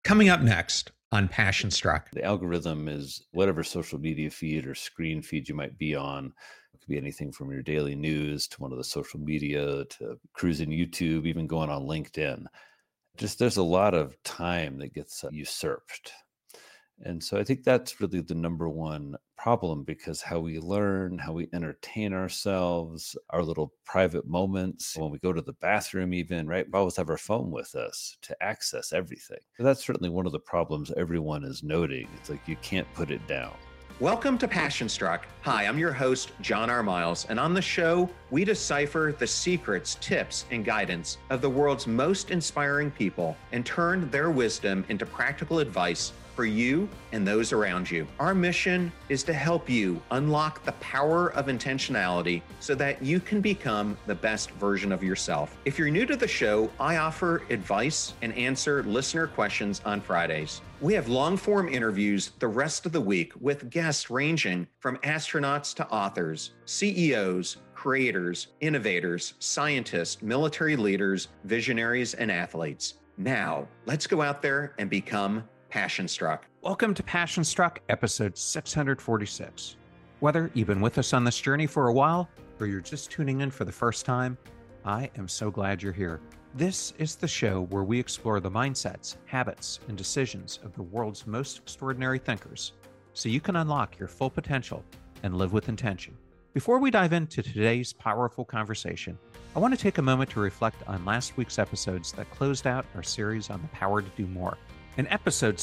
Coming up next on Passion Struck. The algorithm is whatever social media feed or screen feed you might be on. It could be anything from your daily news to one of the social media to cruising YouTube, even going on LinkedIn. Just there's a lot of time that gets usurped. And so I think that's really the number one problem, because how we learn, how we entertain ourselves, our little private moments, when we go to the bathroom even, right? We always have our phone with us to access everything. That's certainly one of the problems everyone is noting. It's like you can't put it down. Welcome to Passion Struck. Hi, I'm your host, John R. Miles, and on the show, we decipher the secrets, tips, and guidance of the world's most inspiring people and turn their wisdom into practical advice for you and those around you. Our mission is to help you unlock the power of intentionality so that you can become the best version of yourself. If you're new to the show, I offer advice and answer listener questions on Fridays. We have long-form interviews the rest of the week with guests ranging from astronauts to authors, CEOs, creators, innovators, scientists, military leaders, visionaries, and athletes. Now, let's go out there and become Passion Struck. Welcome to Passion Struck, episode 646. Whether you've been with us on this journey for a while or you're just tuning in for the first time, I am so glad you're here. This is the show where we explore the mindsets, habits, and decisions of the world's most extraordinary thinkers so you can unlock your full potential and live with intention. Before we dive into today's powerful conversation, I want to take a moment to reflect on last week's episodes that closed out our series on the power to do more. In episode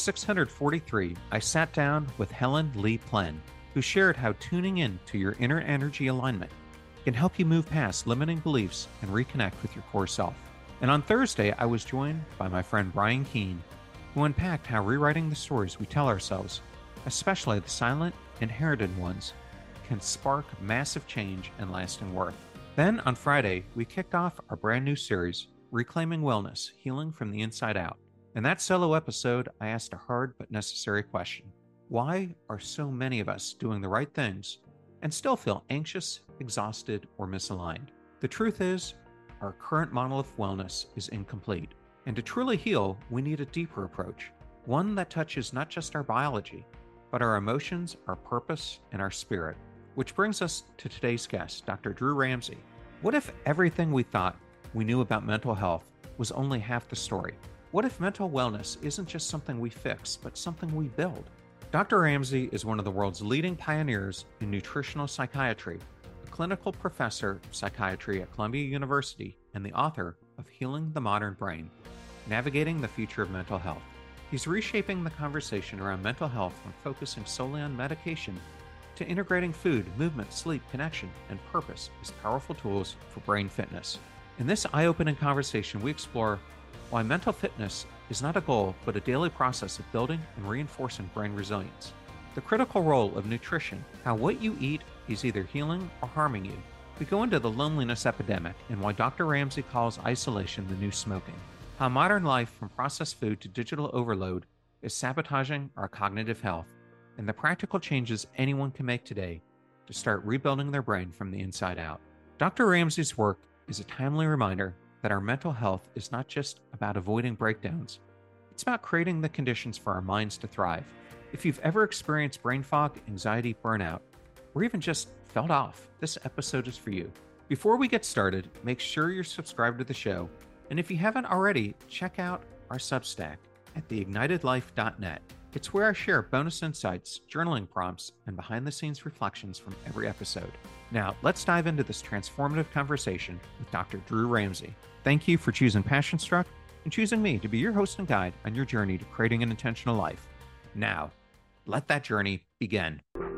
643, I sat down with Helen Lee Plen, who shared how tuning in to your inner energy alignment can help you move past limiting beliefs and reconnect with your core self. And on Thursday, I was joined by my friend Brian Keene, who unpacked how rewriting the stories we tell ourselves, especially the silent, inherited ones, can spark massive change and lasting worth. Then on Friday, we kicked off our brand new series, Reclaiming Wellness, Healing from the Inside Out. In that solo episode, I asked a hard but necessary question. Why are so many of us doing the right things and still feel anxious, exhausted, or misaligned? The truth is, our current model of wellness is incomplete. And to truly heal, we need a deeper approach, one that touches not just our biology, but our emotions, our purpose, and our spirit. Which brings us to today's guest, Dr. Drew Ramsey. What if everything we thought we knew about mental health was only half the story? What if mental wellness isn't just something we fix, but something we build? Dr. Ramsey is one of the world's leading pioneers in nutritional psychiatry, a clinical professor of psychiatry at Columbia University, and the author of Healing the Modern Brain, Navigating the Future of Mental Health. He's reshaping the conversation around mental health from focusing solely on medication to integrating food, movement, sleep, connection, and purpose as powerful tools for brain fitness. In this eye-opening conversation, we explore why mental fitness is not a goal, but a daily process of building and reinforcing brain resilience. The critical role of nutrition, how what you eat is either healing or harming you. We go into the loneliness epidemic and why Dr. Ramsey calls isolation the new smoking. How modern life, from processed food to digital overload, is sabotaging our cognitive health, and the practical changes anyone can make today to start rebuilding their brain from the inside out. Dr. Ramsey's work is a timely reminder that our mental health is not just about avoiding breakdowns. It's about creating the conditions for our minds to thrive. If you've ever experienced brain fog, anxiety, burnout, or even just felt off, this episode is for you. Before we get started, make sure you're subscribed to the show, and if you haven't already, check out our Substack at theignitedlife.net. It's where I share bonus insights, journaling prompts, and behind-the-scenes reflections from every episode. Now, let's dive into this transformative conversation with Dr. Drew Ramsey. Thank you for choosing Passion Struck and choosing me to be your host and guide on your journey to creating an intentional life. Now, let that journey begin.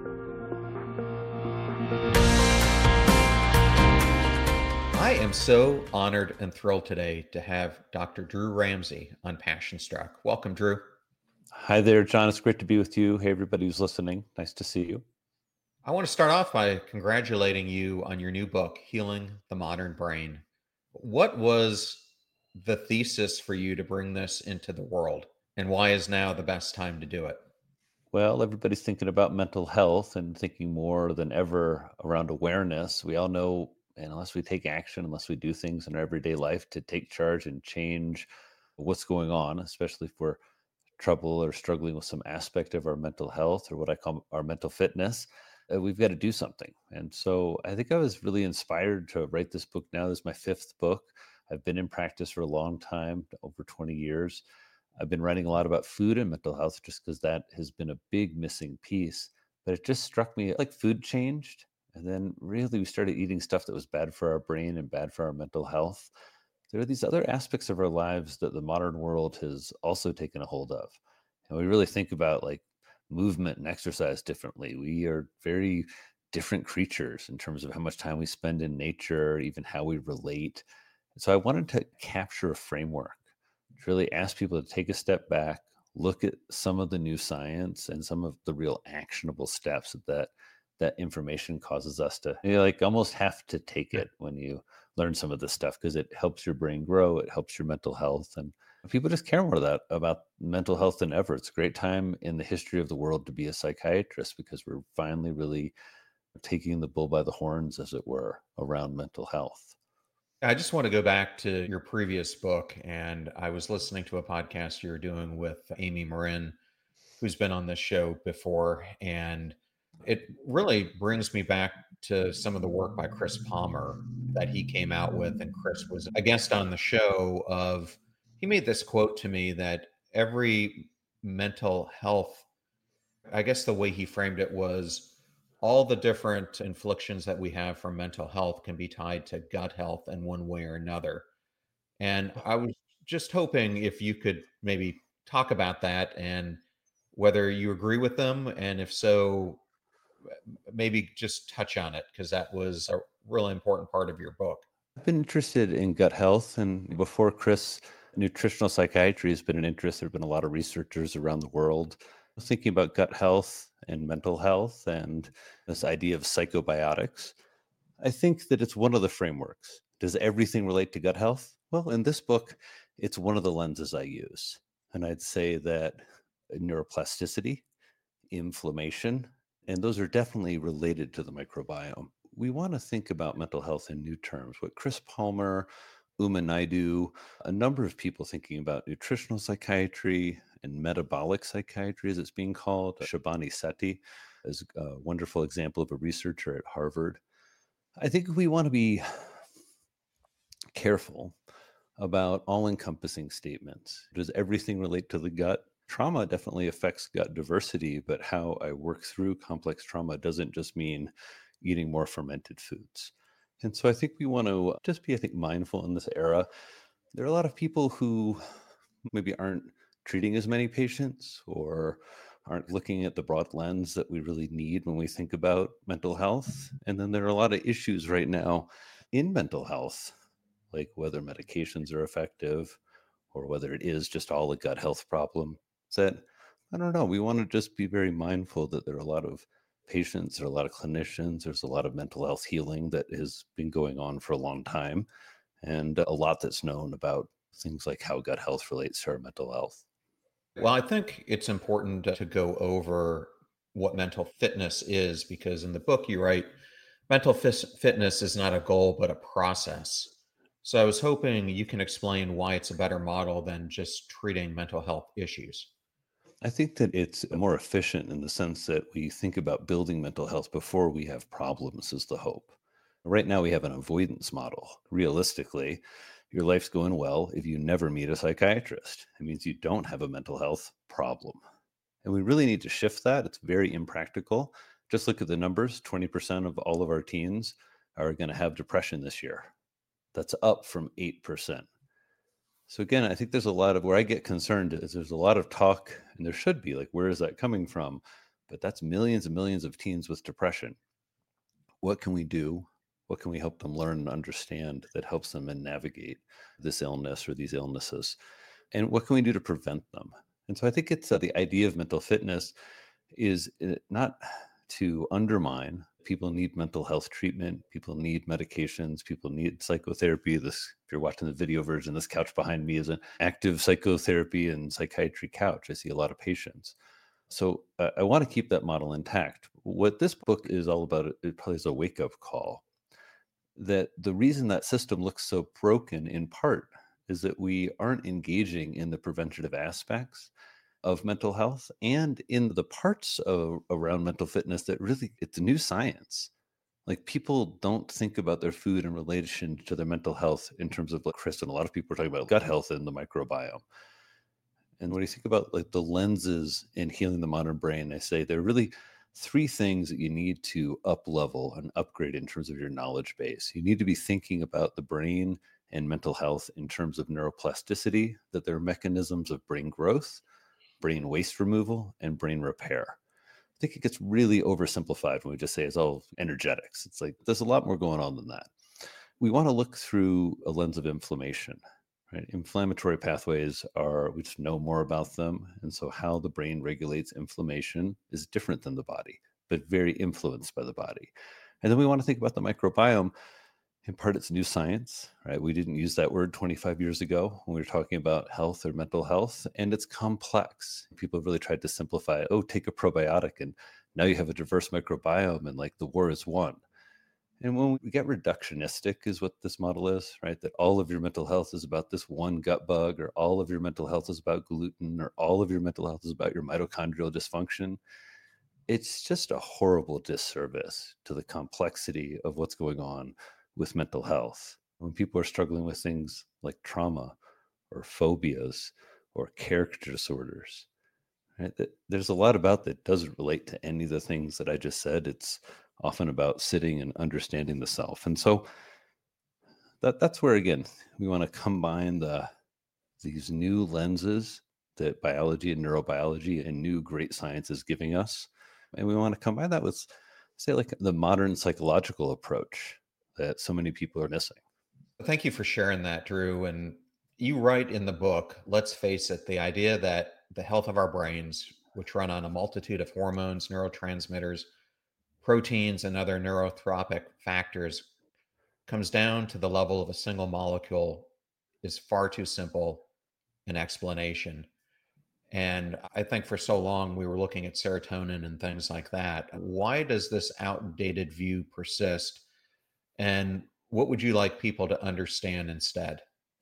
I am so honored and thrilled today to have Dr. Drew Ramsey on Passion Struck. Welcome, Drew. Hi there, John. It's great to be with you. Hey, everybody who's listening. Nice to see you. I want to start off by congratulating you on your new book, Healing the Modern Brain. What was the thesis for you to bring this into the world, and why is now the best time to do it? Well, everybody's thinking about mental health and thinking more than ever around awareness. We all know, and unless we take action, unless we do things in our everyday life to take charge and change what's going on, especially if we're trouble or struggling with some aspect of our mental health or what I call our mental fitness, we've got to do something. And so I think I was really inspired to write this book now. This is my fifth book. I've been in practice for a long time, over 20 years. I've been writing a lot about food and mental health just because that has been a big missing piece. But it just struck me like food changed. And then really we started eating stuff that was bad for our brain and bad for our mental health. There are these other aspects of our lives that the modern world has also taken a hold of. And we really think about like movement and exercise differently. We are very different creatures in terms of how much time we spend in nature, even how we relate. And so I wanted to capture a framework to really ask people to take a step back, look at some of the new science and some of the real actionable steps that information causes us to like almost have to take it when you learn some of this stuff because it helps your brain grow, it helps your mental health, and people just care more about mental health than ever. It's a great time in the history of the world to be a psychiatrist because we're finally really taking the bull by the horns, as it were, around mental health. I just want to go back to your previous book, and I was listening to a podcast you were doing with Amy Marin, who's been on this show before, and it really brings me back to some of the work by Chris Palmer that he came out with. And Chris was a guest on the show. Of he made this quote to me that every mental health, I guess the way he framed it was all the different inflictions that we have from mental health can be tied to gut health in one way or another. And I was just hoping if you could maybe talk about that and whether you agree with them. And if so, maybe just touch on it because that was a really important part of your book. I've been interested in gut health, and before Chris, nutritional psychiatry has been an interest. There have been a lot of researchers around the world thinking about gut health and mental health and this idea of psychobiotics. I think that it's one of the frameworks. Does everything relate to gut health? Well, in this book, it's one of the lenses I use. And I'd say that neuroplasticity, inflammation, and those are definitely related to the microbiome. We want to think about mental health in new terms. What Chris Palmer, Uma Naidu, a number of people thinking about nutritional psychiatry and metabolic psychiatry, as it's being called. Shabani Sethi is a wonderful example of a researcher at Harvard. I think we want to be careful about all encompassing statements. Does everything relate to the gut? Trauma definitely affects gut diversity, but how I work through complex trauma doesn't just mean eating more fermented foods. And so I think we want to just be, I think, mindful in this era. There are a lot of people who maybe aren't treating as many patients or aren't looking at the broad lens that we really need when we think about mental health. And then there are a lot of issues right now in mental health, like whether medications are effective or whether it is just all a gut health problem. That, I don't know, we want to just be very mindful that there are a lot of patients, there are a lot of clinicians, there's a lot of mental health healing that has been going on for a long time, and a lot that's known about things like how gut health relates to our mental health. Well, I think it's important to go over what mental fitness is because in the book you write, fitness is not a goal, but a process. So I was hoping you can explain why it's a better model than just treating mental health issues. I think that it's more efficient in the sense that we think about building mental health before we have problems, is the hope. Right now, we have an avoidance model. Realistically, your life's going well if you never meet a psychiatrist. It means you don't have a mental health problem. And we really need to shift that. It's very impractical. Just look at the numbers. 20% of all of our teens are going to have depression this year. That's up from 8%. So again, I think there's a lot of where I get concerned is there's a lot of talk, and there should be, like, where is that coming from? But that's millions and millions of teens with depression. What can we do? What can we help them learn and understand that helps them and navigate this illness or these illnesses? And what can we do to prevent them? And so I think it's the idea of mental fitness is not to undermine. People need mental health treatment. People need medications. People need psychotherapy. This, if you're watching the video version, this couch behind me is an active psychotherapy and psychiatry couch. I see a lot of patients. So I want to keep that model intact. What this book is all about, it probably is a wake-up call that the reason that system looks so broken in part is that we aren't engaging in the preventative aspects. of mental health and in the parts around mental fitness that really it's new science. Like people don't think about their food in relation to their mental health in terms of like Chris and a lot of people are talking about gut health and the microbiome. And when you think about like the lenses in healing the modern brain, I say there are really three things that you need to up level and upgrade in terms of your knowledge base. You need to be thinking about the brain and mental health in terms of neuroplasticity, that there are mechanisms of brain growth, brain waste removal, and brain repair. I think it gets really oversimplified when we just say it's all energetics. It's like there's a lot more going on than that. We want to look through a lens of inflammation. Right? Inflammatory pathways are, we just know more about them. And so how the brain regulates inflammation is different than the body, but very influenced by the body. And then we want to think about the microbiome. In part, it's new science, right? We didn't use that word 25 years ago when we were talking about health or mental health, and it's complex. People have really tried to simplify it. Oh, take a probiotic, and now you have a diverse microbiome, and like the war is won. And when we get reductionistic, is what this model is, right? That all of your mental health is about this one gut bug, or all of your mental health is about gluten, or all of your mental health is about your mitochondrial dysfunction. It's just a horrible disservice to the complexity of what's going on with mental health. When people are struggling with things like trauma or phobias or character disorders, right? There's a lot about that doesn't relate to any of the things that I just said. It's often about sitting and understanding the self. And so that's where, again, we want to combine these new lenses that biology and neurobiology and new great science is giving us. And we want to combine that with, say, like the modern psychological approach that so many people are missing. Thank you for sharing that, Drew. And you write in the book, let's face it, the idea that the health of our brains, which run on a multitude of hormones, neurotransmitters, proteins, and other neurotropic factors, comes down to the level of a single molecule, is far too simple an explanation. And I think for so long we were looking at serotonin and things like that. Why does this outdated view persist? And what would you like people to understand instead?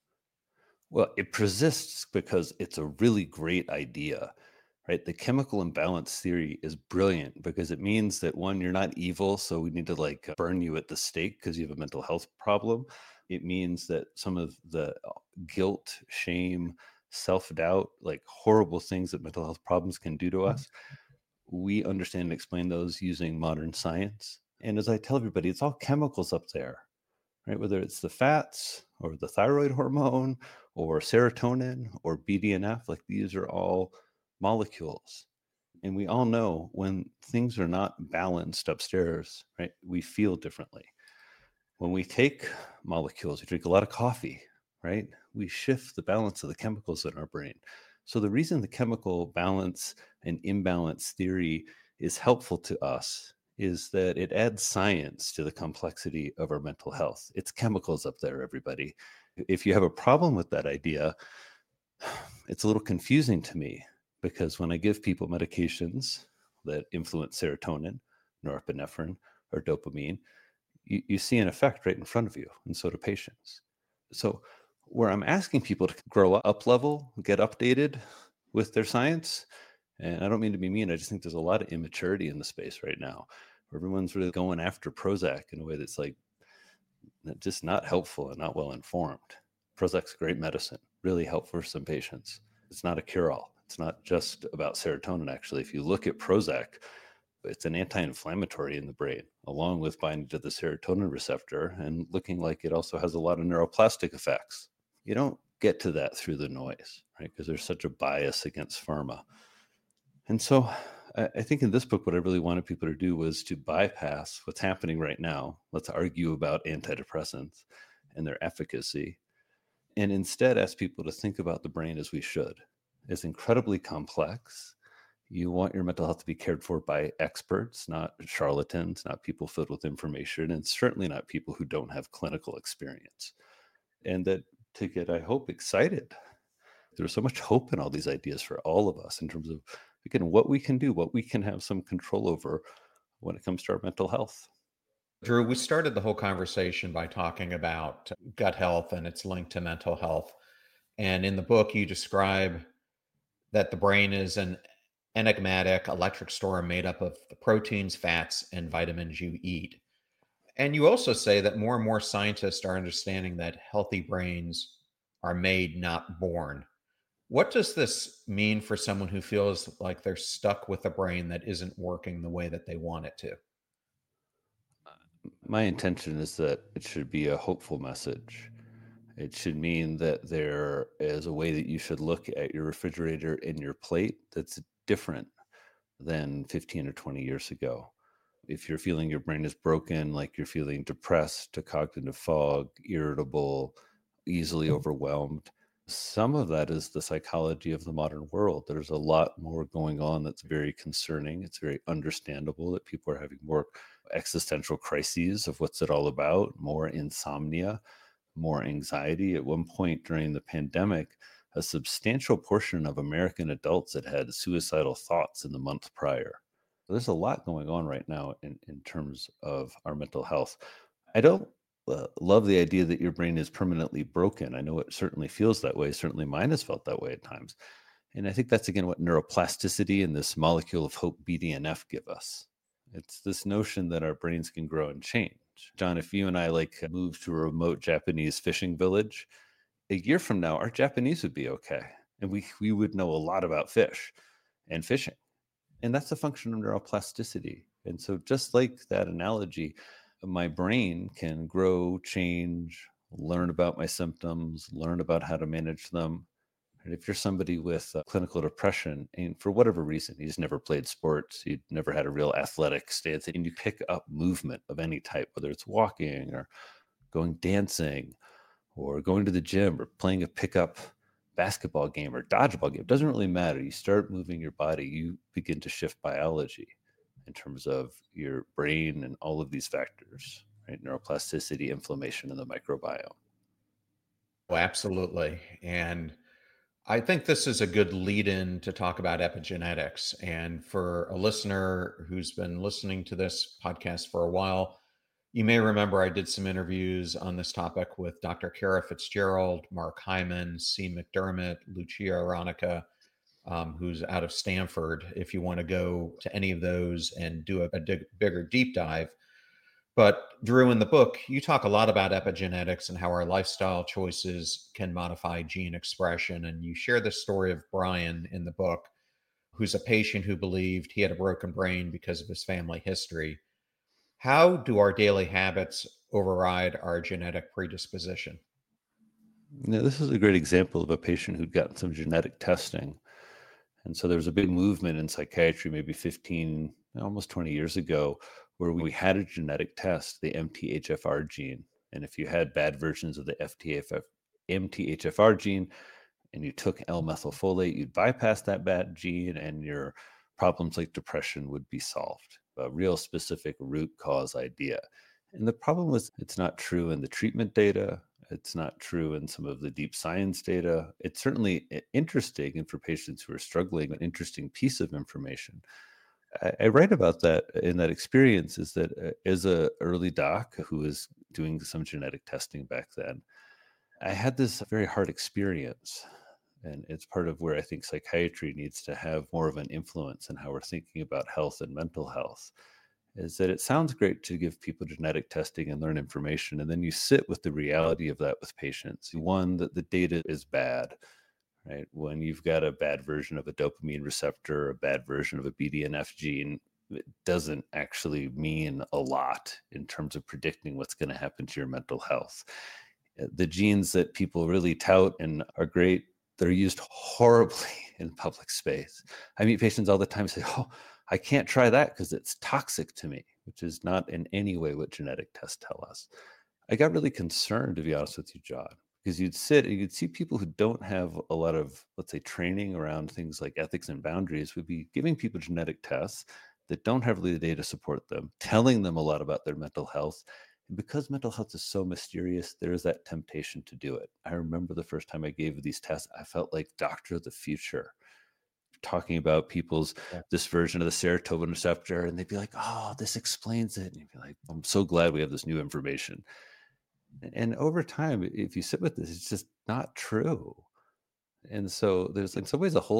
Well, it persists because it's a really great idea, right? The chemical imbalance theory is brilliant because it means that one, you're not evil, so we need to like burn you at the stake because you have a mental health problem. It means that some of the guilt, shame, self-doubt, like horrible things that mental health problems can do to us, we understand and explain those using modern science. And as I tell everybody, it's all chemicals up there, right? Whether it's the fats or the thyroid hormone or serotonin or BDNF, like these are all molecules. And we all know when things are not balanced upstairs, right, we feel differently. When we take molecules, we drink a lot of coffee, right, we shift the balance of the chemicals in our brain. So the reason the chemical balance and imbalance theory is helpful to us is that it adds science to the complexity of our mental health. It's chemicals up there, everybody. If you have a problem with that idea, it's a little confusing to me because when I give people medications that influence serotonin, norepinephrine, or dopamine, you see an effect right in front of you, and so do patients. So, where I'm asking people to grow up level, get updated with their science, and I don't mean to be mean, I just think there's a lot of immaturity in the space right now. Where everyone's really going after Prozac in a way that's like just not helpful and not well informed. Prozac's great medicine, really helpful for some patients. It's not a cure-all. It's not just about serotonin, actually. If you look at Prozac, it's an anti-inflammatory in the brain, along with binding to the serotonin receptor and looking like it also has a lot of neuroplastic effects. You don't get to that through the noise, right? Because there's such a bias against pharma. And so I think in this book, what I really wanted people to do was to bypass what's happening right now. Let's argue about antidepressants and their efficacy, and instead ask people to think about the brain as we should. It's incredibly complex. You want your mental health to be cared for by experts, not charlatans, not people filled with information, and certainly not people who don't have clinical experience. And that to get, I hope, excited. There's so much hope in all these ideas for all of us in terms of, again, what we can do, what we can have some control over when it comes to our mental health. Drew, we started the whole conversation by talking about gut health and its link to mental health. And in the book, you describe that the brain is an enigmatic electric storm made up of the proteins, fats, and vitamins you eat. And you also say that more and more scientists are understanding that healthy brains are made, not born. What does this mean for someone who feels like they're stuck with a brain that isn't working the way that they want it to? My intention is that it should be a hopeful message. It should mean that there is a way that you should look at your refrigerator and your plate that's different than 15 or 20 years ago. If you're feeling your brain is broken, like you're feeling depressed, to cognitive fog, irritable, easily overwhelmed, some of that is the psychology of the modern world. There's a lot more going on that's very concerning. It's very understandable that people are having more existential crises of what's it all about, more insomnia, more anxiety. At one point during the pandemic, a substantial portion of American adults had suicidal thoughts in the month prior. There's a lot going on right now in terms of our mental health. I don't love the idea that your brain is permanently broken. I know it certainly feels that way. Certainly mine has felt that way at times. And I think that's again what neuroplasticity and this molecule of hope BDNF give us. It's this notion that our brains can grow and change. John, if you and I moved to a remote Japanese fishing village, a year from now, our Japanese would be okay. And we would know a lot about fish and fishing. And that's a function of neuroplasticity. And so just like that analogy, my brain can grow, change, learn about my symptoms, learn about how to manage them. And if you're somebody with clinical depression, and for whatever reason, he's never played sports, he'd never had a real athletic stance, and you pick up movement of any type, whether it's walking or going dancing or going to the gym or playing a pickup basketball game or dodgeball game, it doesn't really matter. You start moving your body, you begin to shift biology in terms of your brain and all of these factors, right? Neuroplasticity, inflammation, and the microbiome. Oh, absolutely. And I think this is a good lead in to talk about epigenetics. And for a listener who's been listening to this podcast for a while, you may remember I did some interviews on this topic with Dr. Kara Fitzgerald, Mark Hyman, C. McDermott, Lucia Aronica, who's out of Stanford. If you want to go to any of those and do a bigger deep dive. But Drew, in the book, you talk a lot about epigenetics and how our lifestyle choices can modify gene expression. And you share the story of Brian in the book, who's a patient who believed he had a broken brain because of his family history. How do our daily habits override our genetic predisposition? Now, this is a great example of a patient who'd gotten some genetic testing. And so there was a big movement in psychiatry maybe 15, almost 20 years ago, where we had a genetic test, the MTHFR gene. And if you had bad versions of the MTHFR gene and you took L-methylfolate, you'd bypass that bad gene and your problems like depression would be solved. A real specific root cause idea. And the problem was it's not true in the treatment data. It's not true in some of the deep science data. It's certainly interesting, and for patients who are struggling, an interesting piece of information. I write about that in that experience is that as a early doc who was doing some genetic testing back then, I had this very hard experience. And it's part of where I think psychiatry needs to have more of an influence in how we're thinking about health and mental health. Is that it sounds great to give people genetic testing and learn information, and then you sit with the reality of that with patients. One, that the data is bad, right? When you've got a bad version of a dopamine receptor, a bad version of a BDNF gene, it doesn't actually mean a lot in terms of predicting what's going to happen to your mental health. The genes that people really tout and are great, they're used horribly in public space. I meet patients all the time say, "Oh, I can't try that because it's toxic to me," which is not in any way what genetic tests tell us. I got really concerned, to be honest with you, John, because you'd sit and you'd see people who don't have a lot of, let's say, training around things like ethics and boundaries would be giving people genetic tests that don't have really the data to support them, telling them a lot about their mental health. And because mental health is so mysterious, there is that temptation to do it. I remember the first time I gave these tests, I felt like Doctor of the Future, talking about people's Yeah. this version of the serotonin receptor, and they'd be like, "Oh, this explains it." And you'd be like, "I'm so glad we have this new information." And over time, if you sit with this, it's just not true. And so there's in some ways a whole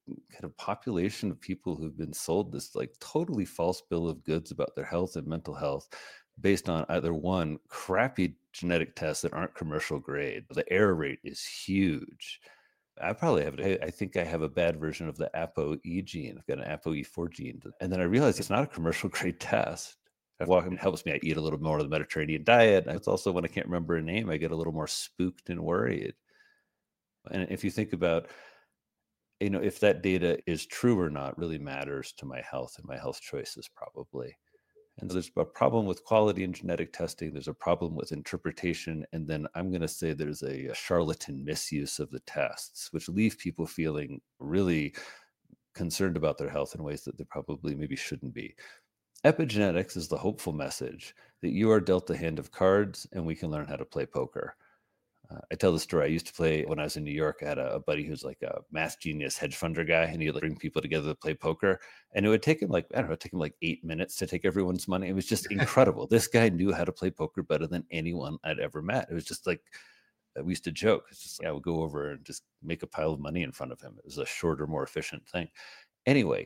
kind of population of people who've been sold this like totally false bill of goods about their health and mental health based on either one, crappy genetic tests that aren't commercial grade. The error rate is huge. I probably have it. I think I have a bad version of the ApoE gene. I've got an ApoE4 gene. And then I realized it's not a commercial grade test. It helps me. I eat a little more of the Mediterranean diet. It's also when I can't remember a name, I get a little more spooked and worried. And if you think about, if that data is true or not really matters to my health and my health choices probably. And so there's a problem with quality in genetic testing. There's a problem with interpretation. And then I'm going to say there's a charlatan misuse of the tests, which leave people feeling really concerned about their health in ways that they probably maybe shouldn't be. Epigenetics is the hopeful message that you are dealt a hand of cards and we can learn how to play poker. I tell the story. I used to play when I was in New York. I had a buddy who's like a math genius hedge funder guy, and he'd bring people together to play poker. And it would take him like 8 minutes to take everyone's money. It was just incredible. This guy knew how to play poker better than anyone I'd ever met. It was just like, we used to joke. It's just I would go over and just make a pile of money in front of him. It was a shorter, more efficient thing. Anyway,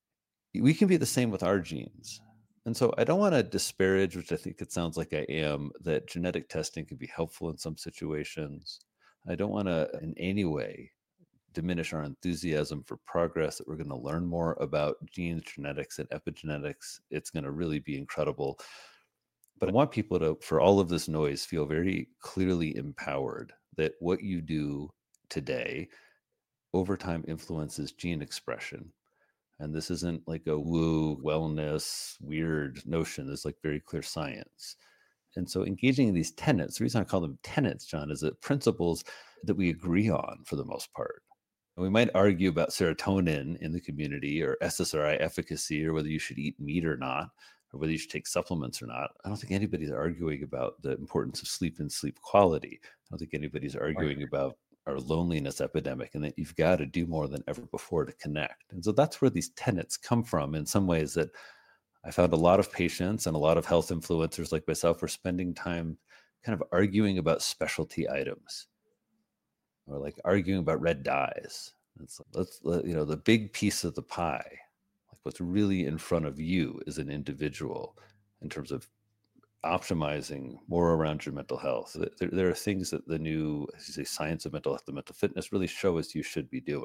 we can be the same with our genes. And so I don't want to disparage, which I think it sounds like I am, that genetic testing can be helpful in some situations. I don't want to in any way diminish our enthusiasm for progress, that we're going to learn more about genes, genetics, and epigenetics. It's going to really be incredible. But I want people to, for all of this noise, feel very clearly empowered that what you do today over time influences gene expression. And this isn't like a woo wellness weird notion. There's like very clear science. And so engaging in these tenets, the reason I call them tenets, John, is that principles that we agree on for the most part. And we might argue about serotonin in the community or SSRI efficacy or whether you should eat meat or not, or whether you should take supplements or not. I don't think anybody's arguing about the importance of sleep and sleep quality. I don't think anybody's arguing about our loneliness epidemic and that you've got to do more than ever before to connect. And so that's where these tenets come from in some ways that I found a lot of patients and a lot of health influencers like myself were spending time kind of arguing about specialty items or like arguing about red dyes. It's like, the big piece of the pie, like what's really in front of you as an individual in terms of optimizing more around your mental health. There are things that the new, as you say, science of mental health and mental fitness really show us you should be doing.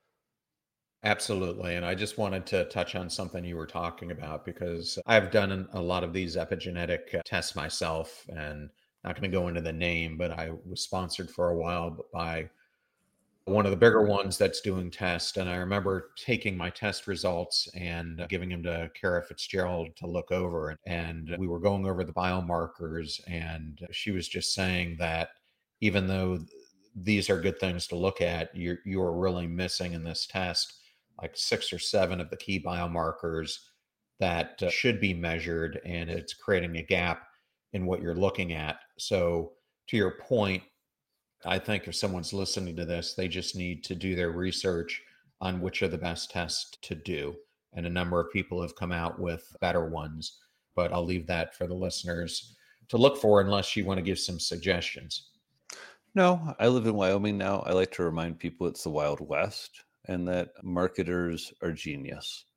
Absolutely. And I just wanted to touch on something you were talking about because I've done a lot of these epigenetic tests myself, and not going to go into the name, but I was sponsored for a while by one of the bigger ones that's doing tests. And I remember taking my test results and giving them to Kara Fitzgerald to look over. And we were going over the biomarkers. And she was just saying that even though these are good things to look at, you're really missing in this test like 6 or 7 of the key biomarkers that should be measured. And it's creating a gap in what you're looking at. So to your point, I think if someone's listening to this, they just need to do their research on which are the best tests to do. And a number of people have come out with better ones, but I'll leave that for the listeners to look for unless you want to give some suggestions. No, I live in Wyoming now. I like to remind people it's the Wild West and that marketers are genius.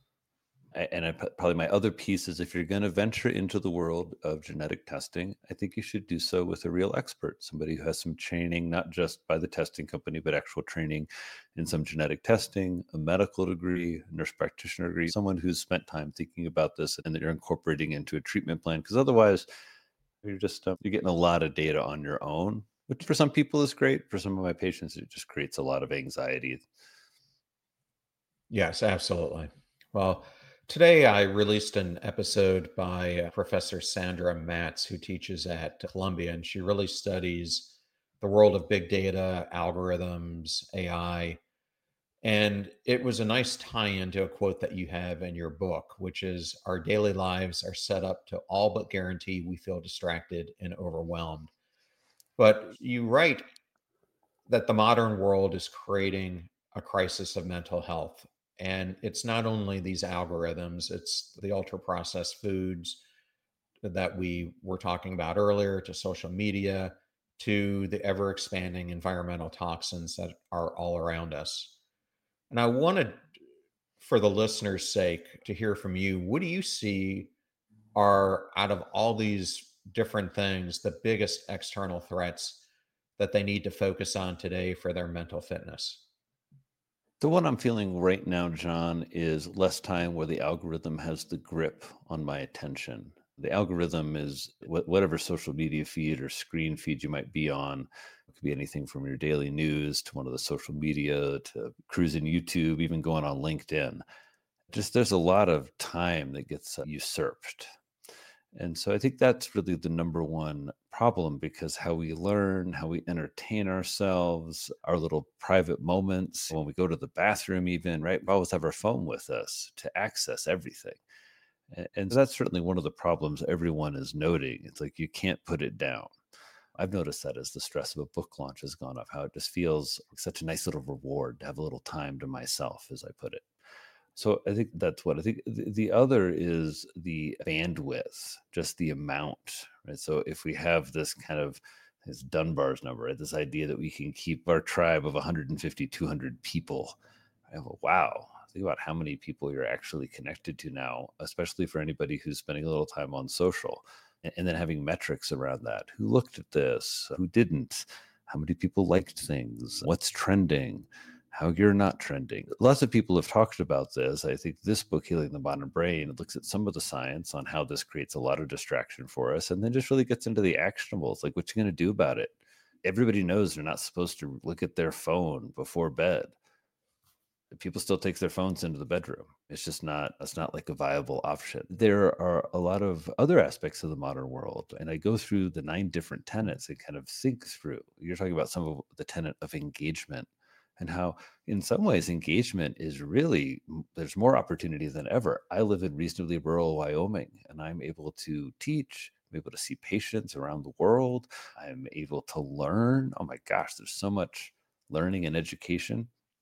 And probably my other piece is if you're going to venture into the world of genetic testing, I think you should do so with a real expert, somebody who has some training, not just by the testing company, but actual training in some genetic testing, a medical degree, a nurse practitioner degree, someone who's spent time thinking about this and that you're incorporating into a treatment plan. Because otherwise, you're just you're getting a lot of data on your own, which for some people is great. For some of my patients, it just creates a lot of anxiety. Yes, absolutely. Well, today I released an episode by Professor Sandra Matz, who teaches at Columbia, and she really studies the world of big data, algorithms, AI. And it was a nice tie in to a quote that you have in your book, which is our daily lives are set up to all but guarantee we feel distracted and overwhelmed. But you write that the modern world is creating a crisis of mental health. And it's not only these algorithms, it's the ultra processed foods that we were talking about earlier, to social media, to the ever expanding environmental toxins that are all around us. And I wanted, for the listeners' sake, to hear from you. What do you see are, out of all these different things, the biggest external threats that they need to focus on today for their mental fitness? The one I'm feeling right now, John, is less time where the algorithm has the grip on my attention. The algorithm is whatever social media feed or screen feed you might be on. It could be anything from your daily news to one of the social media to cruising YouTube, even going on LinkedIn. Just there's a lot of time that gets usurped. And so I think that's really the number one problem, because how we learn, how we entertain ourselves, our little private moments, when we go to the bathroom, even, right? We always have our phone with us to access everything. And that's certainly one of the problems everyone is noting. It's like you can't put it down. I've noticed that as the stress of a book launch has gone up, how it just feels like such a nice little reward to have a little time to myself, as I put it. So I think that's what I think. The other is the bandwidth, just the amount, right? So if we have this kind of this Dunbar's number, right? This idea that we can keep our tribe of 150, 200 people. I go, wow, think about how many people you're actually connected to now, especially for anybody who's spending a little time on social. And then having metrics around that. Who looked at this? Who didn't? How many people liked things? What's trending? How you're not trending. Lots of people have talked about this. I think this book, Healing the Modern Brain, looks at some of the science on how this creates a lot of distraction for us, and then just really gets into the actionables, like what you're going to do about it. Everybody knows they're not supposed to look at their phone before bed. People still take their phones into the bedroom. It's not like a viable option. There are a lot of other aspects of the modern world, and I go through the 9 different tenets and kind of think through. You're talking about some of the tenet of engagement, and how in some ways engagement is really, there's more opportunity than ever. I live in reasonably rural Wyoming, and I'm able to teach. I'm able to see patients around the world. I'm able to learn. Oh my gosh, there's so much learning and education.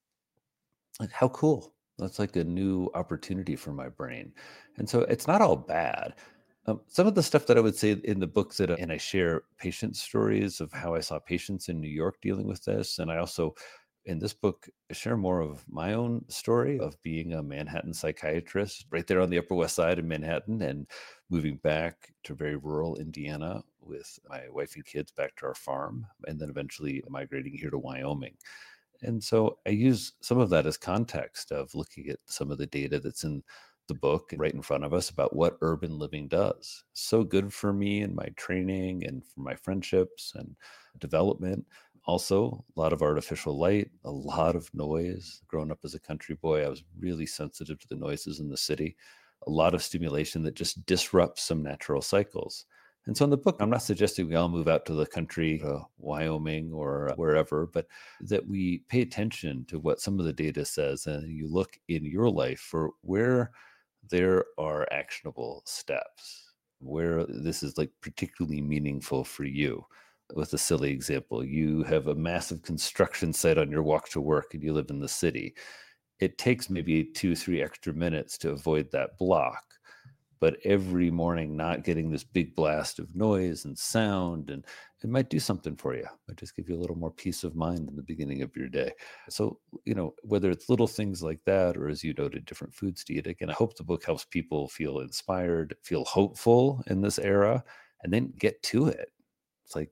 Like, how cool. That's like a new opportunity for my brain. And so it's not all bad. Some of the stuff that I would say in the book that, and I share patient stories of how I saw patients in New York dealing with this. And I also, in this book, share more of my own story of being a Manhattan psychiatrist right there on the Upper West Side of Manhattan, and moving back to very rural Indiana with my wife and kids back to our farm, and then eventually migrating here to Wyoming. And so I use some of that as context of looking at some of the data that's in the book right in front of us about what urban living does. So good for me and my training and for my friendships and development. Also, a lot of artificial light, a lot of noise. Growing up as a country boy, I was really sensitive to the noises in the city. A lot of stimulation that just disrupts some natural cycles. And so in the book, I'm not suggesting we all move out to the country, Wyoming or wherever, but that we pay attention to what some of the data says, and you look in your life for where there are actionable steps, where this is like particularly meaningful for you. With a silly example, you have a massive construction site on your walk to work and you live in the city. It takes maybe 2, 3 extra minutes to avoid that block, but every morning not getting this big blast of noise and sound, and it might do something for you. It might just give you a little more peace of mind in the beginning of your day. So, whether it's little things like that, or as you noted, different foods to eat, again, I hope the book helps people feel inspired, feel hopeful in this era, and then get to it. It's like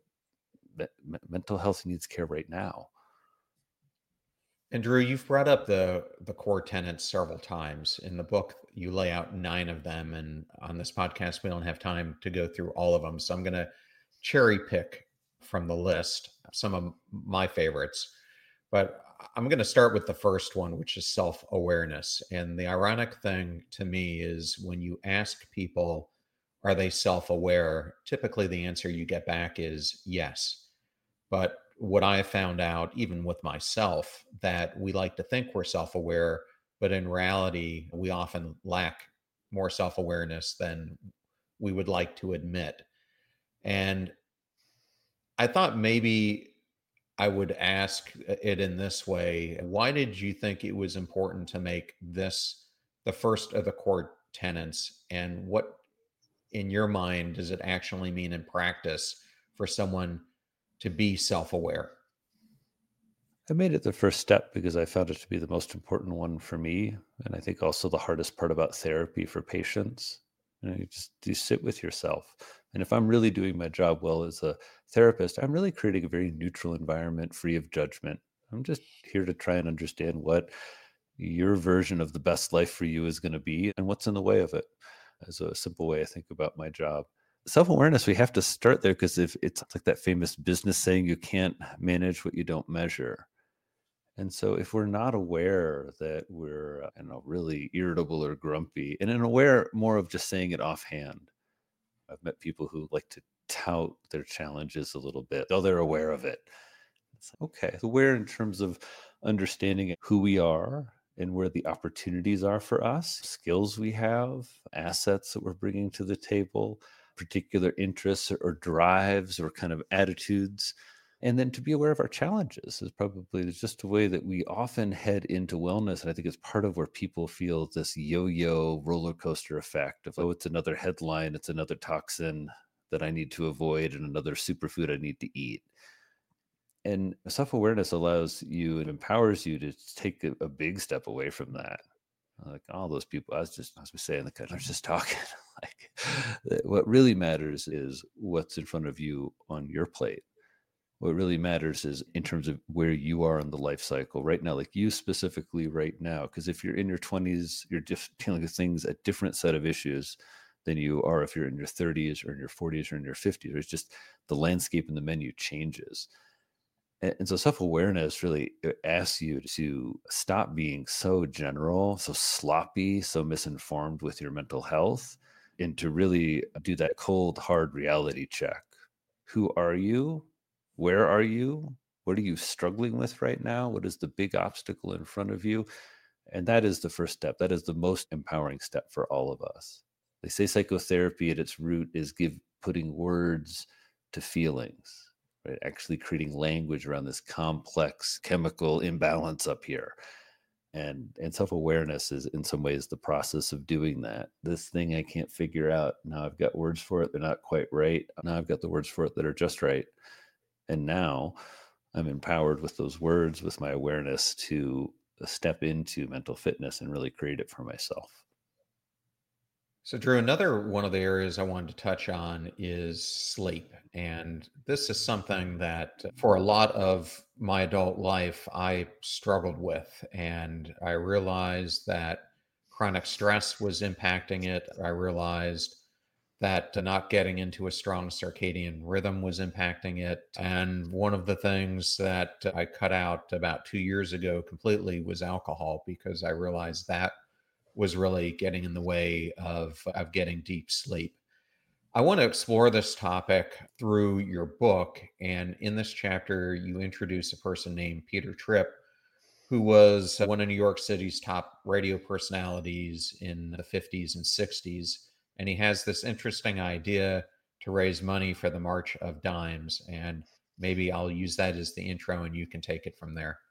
mental health needs care right now. And Drew, you've brought up the core tenets several times in the book. You lay out 9 of them, and on this podcast, we don't have time to go through all of them. So I'm going to cherry pick from the list some of my favorites. But I'm going to start with the first one, which is self-awareness. And the ironic thing to me is when you ask people, are they self-aware? Typically, the answer you get back is yes. But what I have found out, even with myself, that we like to think we're self aware, but in reality, we often lack more self awareness than we would like to admit. And I thought maybe I would ask it in this way. Why did you think it was important to make this the first of the core tenets? And what, in your mind, does it actually mean in practice for someone to be self aware? I made it the first step because I found it to be the most important one for me. And I think also the hardest part about therapy for patients. You sit with yourself. And if I'm really doing my job well as a therapist, I'm really creating a very neutral environment free of judgment. I'm just here to try and understand what your version of the best life for you is going to be and what's in the way of it, as a simple way I think about my job. Self-awareness, we have to start there because if it's like that famous business saying, you can't manage what you don't measure. And so if we're not aware that we're, really irritable or grumpy, and aware more of just saying it offhand. I've met people who like to tout their challenges a little bit, though they're aware of it. It's like, okay, aware in terms of understanding who we are and where the opportunities are for us, skills we have, assets that we're bringing to the table, particular interests or drives or kind of attitudes. And then to be aware of our challenges is probably just a way that we often head into wellness. And I think it's part of where people feel this yo-yo roller coaster effect of, oh, it's another headline, it's another toxin that I need to avoid and another superfood I need to eat. And self-awareness allows you and empowers you to take a big step away from that. Like all those people, as we say in the country, I was just talking like what really matters is what's in front of you on your plate. What really matters is in terms of where you are in the life cycle right now, like you specifically right now. Because if you're in your 20s, you're just dealing with things, a different set of issues than you are if you're in your 30s or in your 40s or in your 50s. It's just the landscape and the menu changes. And so self-awareness really asks you to stop being so general, so sloppy, so misinformed with your mental health, and to really do that cold, hard reality check. Who are you? Where are you? What are you struggling with right now? What is the big obstacle in front of you? And that is the first step. That is the most empowering step for all of us. They say psychotherapy at its root is putting words to feelings, right? Actually creating language around this complex chemical imbalance up here. And self-awareness is in some ways the process of doing that. This thing I can't figure out. Now I've got words for it. They're not quite right. Now I've got the words for it that are just right. And now I'm empowered with those words, with my awareness to step into mental fitness and really create it for myself. So, Drew, another one of the areas I wanted to touch on is sleep. And this is something that for a lot of my adult life, I struggled with. And I realized that chronic stress was impacting it. I realized that not getting into a strong circadian rhythm was impacting it. And one of the things that I cut out about 2 years ago completely was alcohol, because I realized that was really getting in the way of getting deep sleep. I want to explore this topic through your book. And in this chapter, you introduce a person named Peter Tripp, who was one of New York City's top radio personalities in the 50s and 60s. And he has this interesting idea to raise money for the March of Dimes. And maybe I'll use that as the intro and you can take it from there.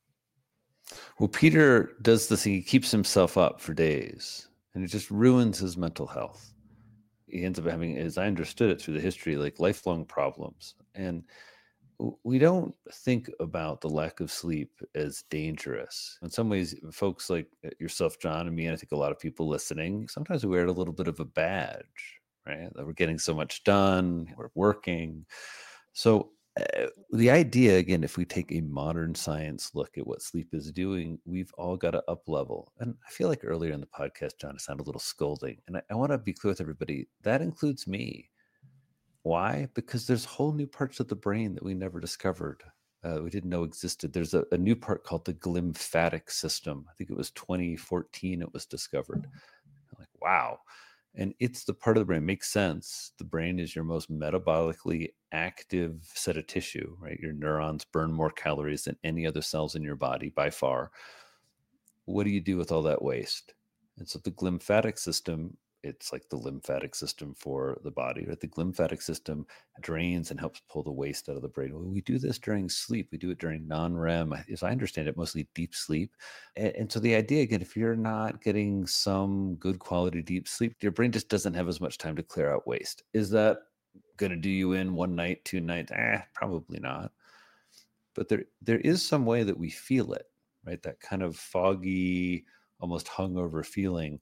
Well, Peter does this thing. He keeps himself up for days and it just ruins his mental health. He ends up having, as I understood it through the history, like lifelong problems. And we don't think about the lack of sleep as dangerous. In some ways, folks like yourself, John, and me, and I think a lot of people listening, sometimes we wear it a little bit of a badge, right? That we're getting so much done, we're working. So the idea, again, if we take a modern science look at what sleep is doing, we've all got to up level. And I feel like earlier in the podcast, John, it sounded a little scolding. And I want to be clear with everybody, that includes me. Why? Because there's whole new parts of the brain that we never discovered. We didn't know existed. There's a new part called the glymphatic system. I think it was 2014 it was discovered. I'm like, wow. And it's the part of the brain. Makes sense. The brain is your most metabolically active set of tissue, right? Your neurons burn more calories than any other cells in your body by far. What do you do with all that waste? And so the glymphatic system, it's like the lymphatic system for the body, right? The glymphatic system drains and helps pull the waste out of the brain. Well, we do this during sleep. We do it during non-REM, as I understand it, mostly deep sleep. And so the idea, again, if you're not getting some good quality deep sleep, your brain just doesn't have as much time to clear out waste. Is that going to do you in one night, 2 nights? Probably not. but there is some way that we feel it, right? That kind of foggy, almost hungover feeling.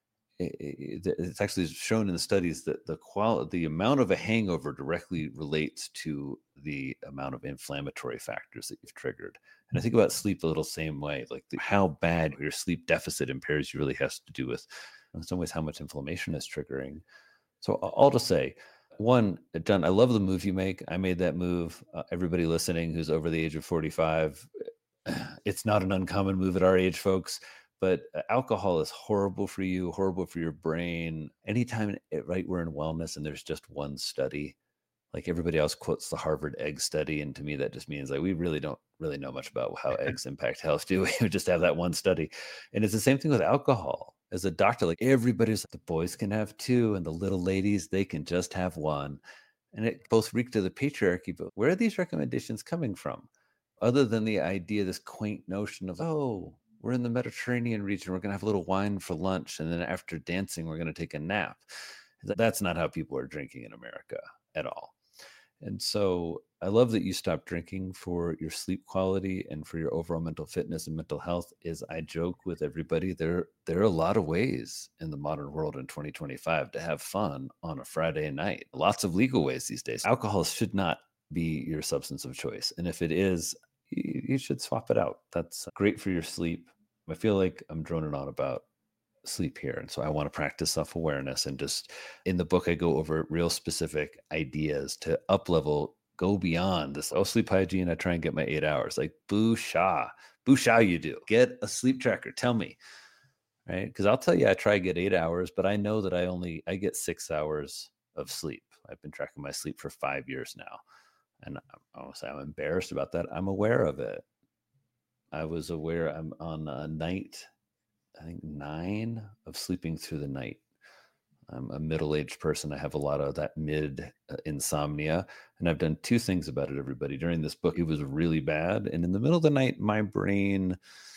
It's actually shown in the studies that the amount of a hangover directly relates to the amount of inflammatory factors that you've triggered. And I think about sleep a little same way, like how bad your sleep deficit impairs you really has to do with, in some ways, how much inflammation is triggering. So all to say, one, John, I love the move you make. I made that move. Everybody listening who's over the age of 45, it's not an uncommon move at our age, folks. But alcohol is horrible for you, horrible for your brain. Anytime, right, we're in wellness and there's just one study, like everybody else quotes the Harvard egg study. And to me, that just means like we really don't really know much about how eggs impact health, do we? We just have that one study. And it's the same thing with alcohol. As a doctor, like everybody's like, the boys can have two and the little ladies, they can just have one. And it both reeked of the patriarchy, but where are these recommendations coming from? Other than the idea, this quaint notion of, oh, we're in the Mediterranean region, we're going to have a little wine for lunch, and then after dancing, we're going to take a nap. That's not how people are drinking in America at all. And so I love that you stopped drinking for your sleep quality and for your overall mental fitness and mental health. Is I joke with everybody, there are a lot of ways in the modern world in 2025 to have fun on a Friday night. Lots of legal ways these days. Alcohol should not be your substance of choice. And if it is, you should swap it out. That's great for your sleep. I feel like I'm droning on about sleep here. And so I want to practice self-awareness, and just in the book, I go over real specific ideas to up level, go beyond this. Oh, sleep hygiene. I try and get my 8 hours. Like boo sha you do. Get a sleep tracker. Tell me, right? Because I'll tell you, I try to get 8 hours, but I know that I get 6 hours of sleep. I've been tracking my sleep for 5 years now. And I'm embarrassed about that. I'm aware of it. I was aware I'm on a night, I think 9 of sleeping through the night. I'm a middle-aged person. I have a lot of that mid insomnia. And I've done 2 things about it, everybody. During this book, it was really bad. And in the middle of the night, my brain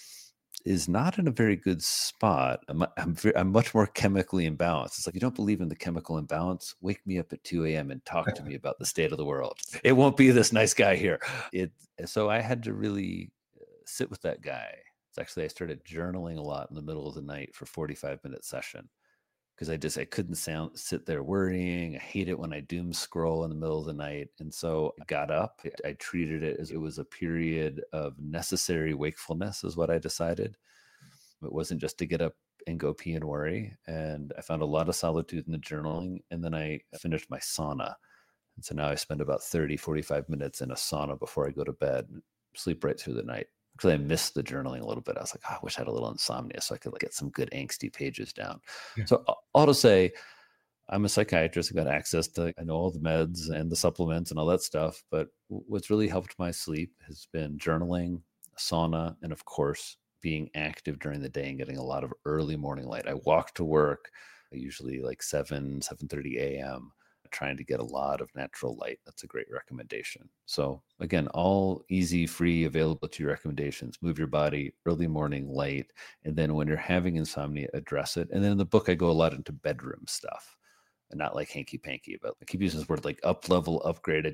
is not in a very good spot. I'm much more chemically imbalanced. It's like, you don't believe in the chemical imbalance? Wake me up at 2 a.m. and talk to me about the state of the world. It won't be this nice guy here. So I had to really sit with that guy. It's actually, I started journaling a lot in the middle of the night for 45-minute session, because I couldn't sit there worrying. I hate it when I doom scroll in the middle of the night. And so I got up. I treated it as it was a period of necessary wakefulness, is what I decided. It wasn't just to get up and go pee and worry. And I found a lot of solitude in the journaling. And then I finished my sauna. And so now I spend about 30, 45 minutes in a sauna before I go to bed, and sleep right through the night. Because I missed the journaling a little bit. I was like, oh, I wish I had a little insomnia so I could get some good angsty pages down. Yeah. So all to say, I'm a psychiatrist. I've got access to, I know all the meds and the supplements and all that stuff. But what's really helped my sleep has been journaling, sauna, and of course, being active during the day and getting a lot of early morning light. I walk to work, usually like 7:30 a.m., trying to get a lot of natural light. That's a great recommendation. So again, all easy, free, available to your recommendations. Move your body, early morning light. And then when you're having insomnia, address it. And then in the book, I go a lot into bedroom stuff, and not like hanky panky, but I keep using this word like up level, upgrade.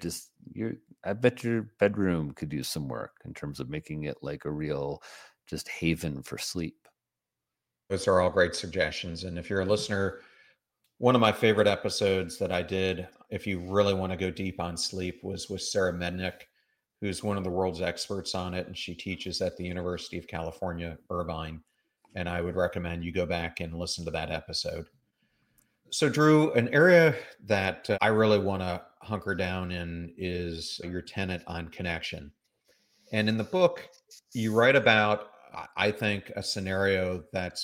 I bet your bedroom could use some work in terms of making it like a real just haven for sleep. Those are all great suggestions. And if you're a listener, one of my favorite episodes that I did, if you really want to go deep on sleep, was with Sarah Mednick, who's one of the world's experts on it. And she teaches at the University of California, Irvine. And I would recommend you go back and listen to that episode. So, Drew, an area that I really want to hunker down in is your tenet on connection. And in the book, you write about, I think, a scenario that's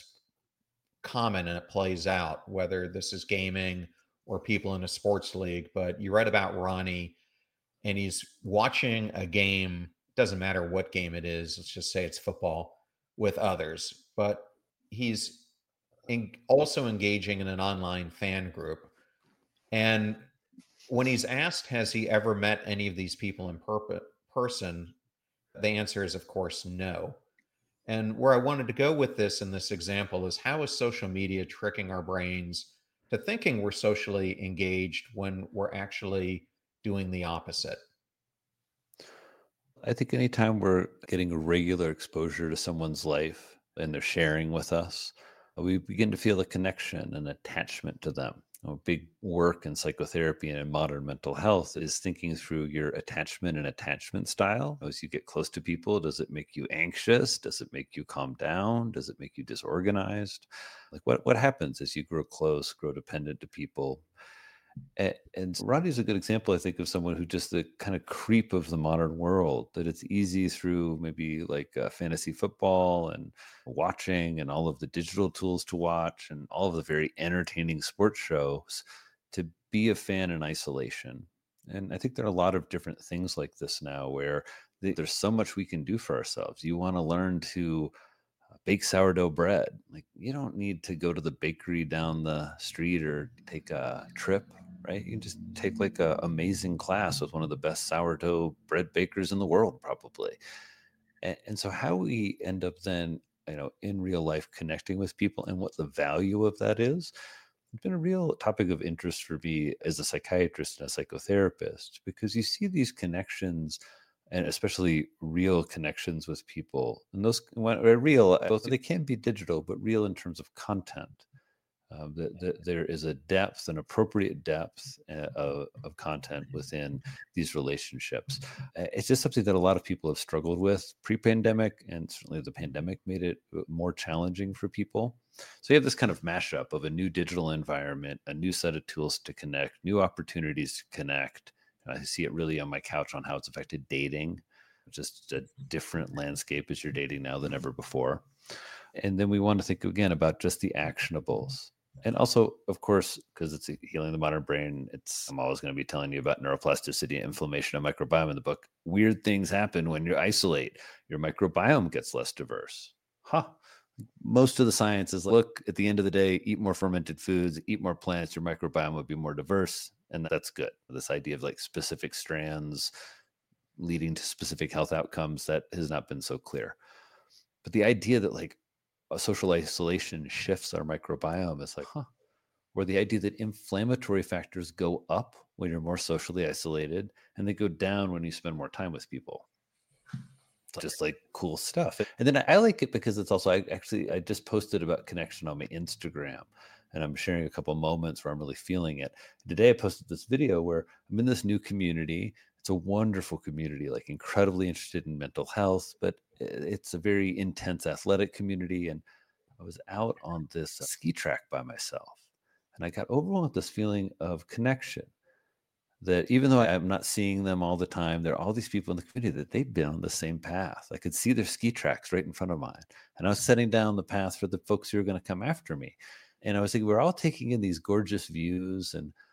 common and it plays out, whether this is gaming or people in a sports league. But you write about Ronnie, and he's watching a game, doesn't matter what game it is, let's just say it's football, with others, but he's also engaging in an online fan group. And when he's asked, has he ever met any of these people in person, the answer is, of course, no. And where I wanted to go with this in this example is, how is social media tricking our brains to thinking we're socially engaged when we're actually doing the opposite? I think anytime we're getting a regular exposure to someone's life and they're sharing with us, we begin to feel a connection and attachment to them. Big work in psychotherapy and in modern mental health is thinking through your attachment and attachment style. As you get close to people, does it make you anxious? Does it make you calm down? Does it make you disorganized? Like what happens as you grow close, grow dependent to people? And Rodney's a good example, I think, of someone who just the kind of creep of the modern world, that it's easy through maybe like fantasy football and watching and all of the digital tools to watch and all of the very entertaining sports shows to be a fan in isolation. And I think there are a lot of different things like this now where there's so much we can do for ourselves. You want to learn to bake sourdough bread. Like you don't need to go to the bakery down the street or take a trip, right? You can just take like a amazing class with one of the best sourdough bread bakers in the world, probably. And so how we end up then, in real life connecting with people and what the value of that is, it's been a real topic of interest for me as a psychiatrist and a psychotherapist, because you see these connections and especially real connections with people. And those when are real, both they can be digital, but real in terms of content. There is a depth, an appropriate depth of content within these relationships. It's just something that a lot of people have struggled with pre-pandemic, and certainly the pandemic made it more challenging for people. So you have this kind of mashup of a new digital environment, a new set of tools to connect, new opportunities to connect. I see it really on my couch on how it's affected dating, just a different landscape as you're dating now than ever before. And then we want to think again about just the actionables. And also, of course, because it's healing the modern brain, I'm always going to be telling you about neuroplasticity, inflammation, and microbiome in the book. Weird things happen when you isolate. Your microbiome gets less diverse. Most of the science is like, look, at the end of the day, eat more fermented foods, eat more plants, your microbiome would be more diverse. And that's good. This idea of like specific strands leading to specific health outcomes, that has not been so clear. But the idea that like social isolation shifts our microbiome is like, or the idea that inflammatory factors go up when you're more socially isolated and they go down when you spend more time with people. Just like cool stuff. And then I like it because it's also, I just posted about connection on my Instagram, and I'm sharing a couple of moments where I'm really feeling it. Today I posted this video where I'm in this new community. It's a wonderful community, like incredibly interested in mental health, but it's a very intense athletic community. And I was out on this ski track by myself, and I got overwhelmed with this feeling of connection, that even though I'm not seeing them all the time, there are all these people in the community that they've been on the same path. I could see their ski tracks right in front of mine. And I was setting down the path for the folks who are going to come after me. And I was thinking, we're all taking in these gorgeous views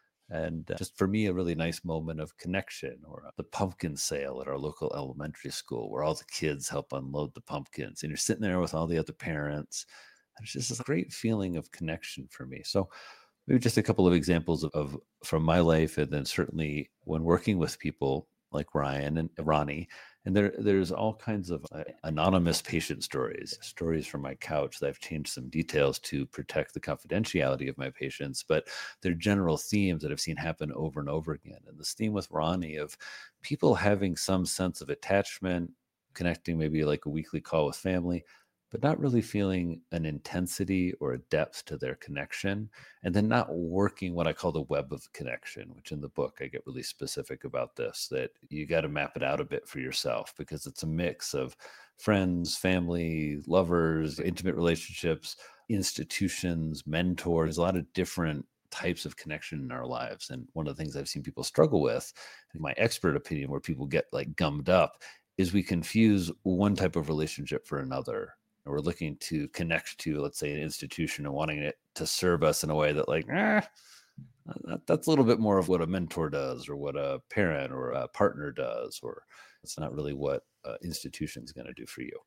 and just for me, a really nice moment of connection. Or the pumpkin sale at our local elementary school, where all the kids help unload the pumpkins. And you're sitting there with all the other parents. And it's just this great feeling of connection for me. So maybe just a couple of examples of from my life, and then certainly when working with people like Ryan and Ronnie. And there's all kinds of anonymous patient stories from my couch that I've changed some details to protect the confidentiality of my patients, but they're general themes that I've seen happen over and over again. And this theme with Ronnie of people having some sense of attachment, connecting maybe like a weekly call with family, but not really feeling an intensity or a depth to their connection, and then not working what I call the web of connection, which in the book I get really specific about this, that you got to map it out a bit for yourself, because it's a mix of friends, family, lovers, intimate relationships, institutions, mentors, a lot of different types of connection in our lives. And one of the things I've seen people struggle with, in my expert opinion, where people get like gummed up, is we confuse one type of relationship for another. And we're looking to connect to, let's say, an institution and wanting it to serve us in a way that like, that's a little bit more of what a mentor does, or what a parent or a partner does, or it's not really what institution is going to do for you.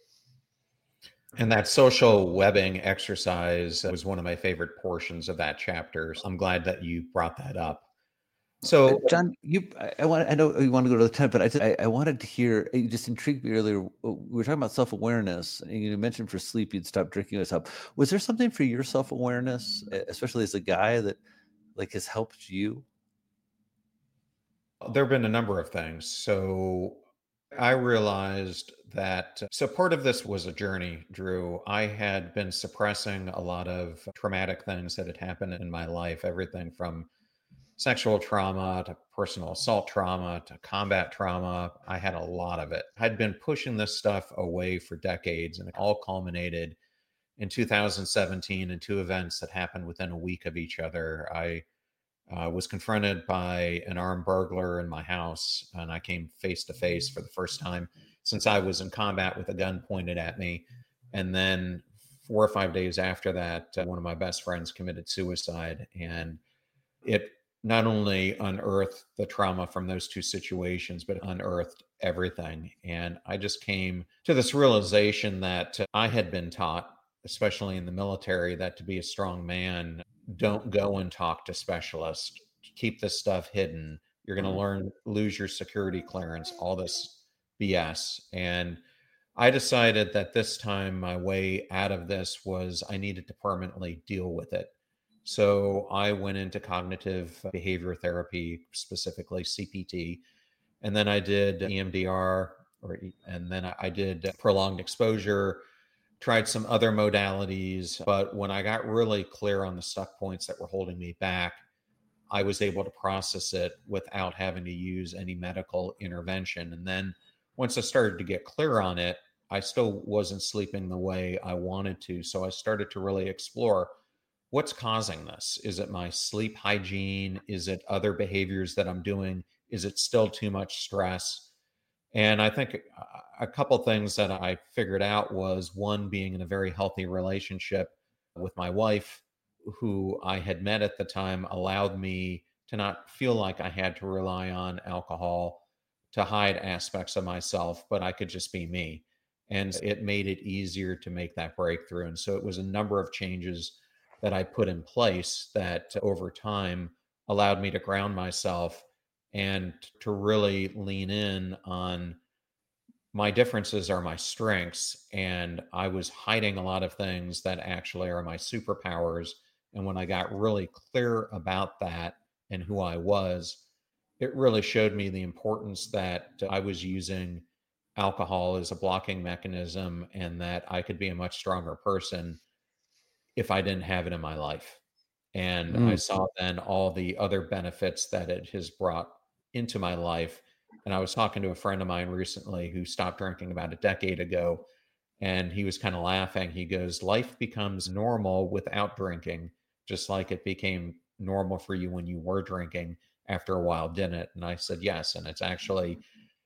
And that social webbing exercise was one of my favorite portions of that chapter. So I'm glad that you brought that up. So, John, I know you want to go to the 10, but I wanted to hear, you just intrigued me earlier. We were talking about self-awareness, and you mentioned for sleep, you'd stop drinking yourself. Was there something for your self-awareness, especially as a guy, that like has helped you? there have been a number of things. So I realized that, so part of this was a journey, Drew. I had been suppressing a lot of traumatic things that had happened in my life, everything from sexual trauma to personal assault trauma to combat trauma. I had a lot of it. I'd been pushing this stuff away for decades, and it all culminated in 2017 in two events that happened within a week of each other. I was confronted by an armed burglar in my house, and I came face to face for the first time since I was in combat with a gun pointed at me. And then 4 or 5 days after that, one of my best friends committed suicide. And it not only unearthed the trauma from those two situations, but unearthed everything. And I just came to this realization that I had been taught, especially in the military, that to be a strong man, don't go and talk to specialists. Keep this stuff hidden. You're going to learn, lose your security clearance, all this BS. And I decided that this time my way out of this was I needed to permanently deal with it. So I went into cognitive behavior therapy, specifically CPT, and then I did EMDR, and then I did prolonged exposure, tried some other modalities. But when I got really clear on the stuck points that were holding me back, I was able to process it without having to use any medical intervention. And then once I started to get clear on it, I still wasn't sleeping the way I wanted to. So I started to really explore what's causing this. Is it my sleep hygiene? Is it other behaviors that I'm doing? Is it still too much stress? And I think a couple things that I figured out was, one, being in a very healthy relationship with my wife, who I had met at the time, allowed me to not feel like I had to rely on alcohol to hide aspects of myself, but I could just be me. And it made it easier to make that breakthrough. And so it was a number of changes that I put in place that over time allowed me to ground myself and to really lean in on my differences are my strengths. And I was hiding a lot of things that actually are my superpowers. And when I got really clear about that and who I was, it really showed me the importance that I was using alcohol as a blocking mechanism, and that I could be a much stronger person if I didn't have it in my life. And I Mm. saw then all the other benefits that it has brought into my life. And I was talking to a friend of mine recently who stopped drinking about a decade ago, and he was kind of laughing. He goes, "Life becomes normal without drinking, just like it became normal for you when you were drinking. After a while, didn't it?" And I said, "Yes." And it's actually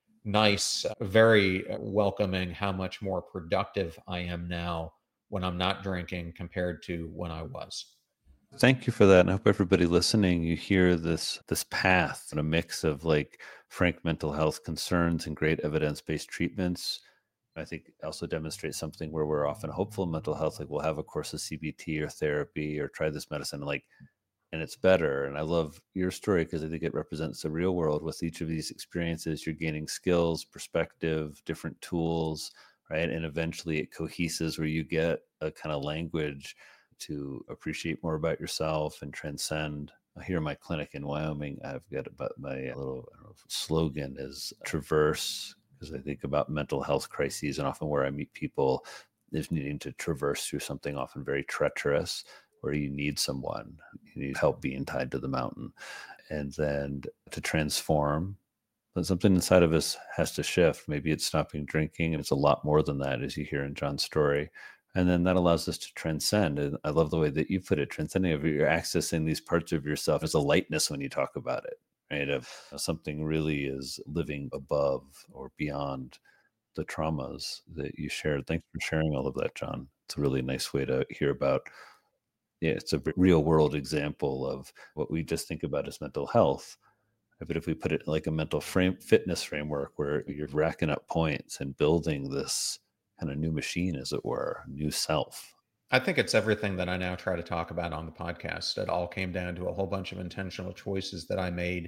nice, very welcoming how much more productive I am now when I'm not drinking compared to when I was. Thank you for that. And I hope everybody listening, you hear this path and a mix of like frank mental health concerns and great evidence-based treatments. I think also demonstrates something where we're often hopeful in mental health, like we'll have a course of CBT or therapy or try this medicine, like, and it's better. And I love your story because I think it represents the real world. With each of these experiences, you're gaining skills, perspective, different tools, right? And eventually it coheses where you get a kind of language to appreciate more about yourself and transcend. Here in my clinic in Wyoming, I've got about my little, I don't know, slogan is traverse, because I think about mental health crises, and often where I meet people is needing to traverse through something often very treacherous, where you need someone, you need help being tied to the mountain, and then to transform. But something inside of us has to shift. Maybe it's stopping drinking, and it's a lot more than that, as you hear in John's story. And then that allows us to transcend. And I love the way that you put it, transcending, of you're accessing these parts of yourself. There's a lightness when you talk about it, right? Of something really is living above or beyond the traumas that you shared. Thanks for sharing all of that, John. It's a really nice way to hear about. Yeah, it's a real world example of what we just think about as mental health. But if we put it like a mental fitness framework where you're racking up points and building this kind of new machine, as it were, new self. I think it's everything that I now try to talk about on the podcast. It all came down to a whole bunch of intentional choices that I made,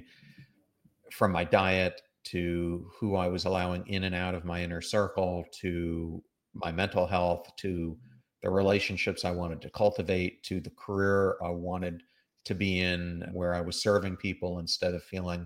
from my diet to who I was allowing in and out of my inner circle, to my mental health, to the relationships I wanted to cultivate, to the career I wanted to be in, where I was serving people instead of feeling